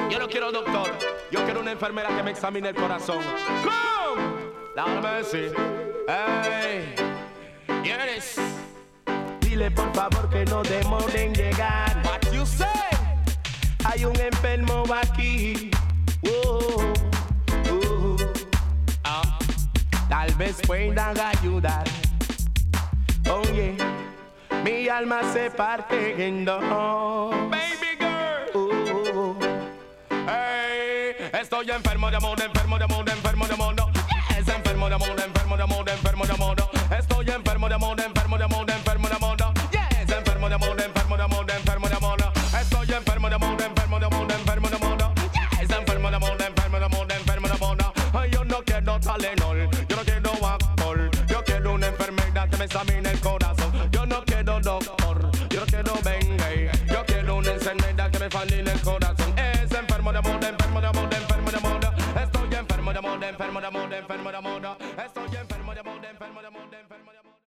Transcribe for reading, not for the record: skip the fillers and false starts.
Yo no quiero doctor, yo quiero una enfermera que me examine el corazón. Come, Lord mercy. Hey, yes. Dile por favor que no demore en llegar. What you say? Hay un enfermo aquí. Tal vez puedan ayudar. Oye, mi alma se parte en dos. Baby girl. Hey, estoy enfermo de amor, enfermo de amor, enfermo de amor. Es enfermo de amor, enfermo de amor, enfermo de amor. Estoy enfermo de amor, enfermo de amor, enfermo de amor. Yes, enfermo de amor, enfermo de amor, enfermo de amor. Estoy enfermo de amor, enfermo de amor, enfermo de amor. Yes, enfermo de amor, enfermo de amor, enfermo de amor. Ay, yo no quiero Tylenol, yo no quiero alcohol. Yo quiero una enfermedad que me examine el corazón. Yo no quiero doctor, yo no quiero Bengay. Yo quiero una enfermedad que me fascine el corazón. Es enfermo de amor, enfermo de amor, enfermo de amor. Estoy enfermo de amor, enfermo de amor, enfermo de amor. Estoy enfermo de amor, enfermo de amor, enfermo de amor.